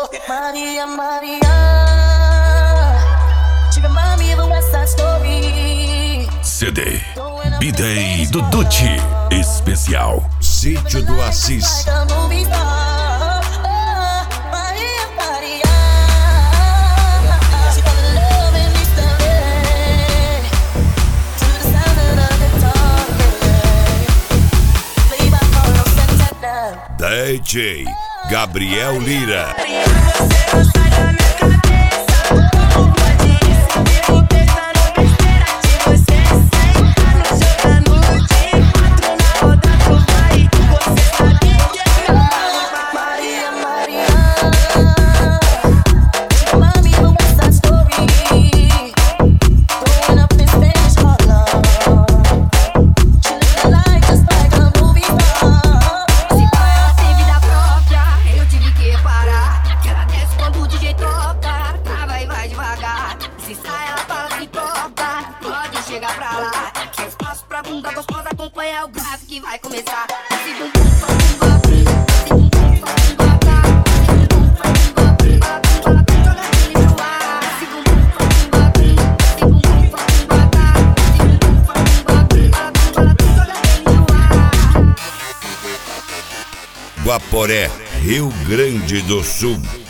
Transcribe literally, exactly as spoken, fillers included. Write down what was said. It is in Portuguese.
Maria, Maria, she remind me of a West Side Story. C D B-Day do Dutti especial Sítio do Assis. D J Gabriel Lira. Chega pra lá, que espaço pra bunda gostosa acompanha o grave que vai começar. Guaporé, Rio Grande do Sul.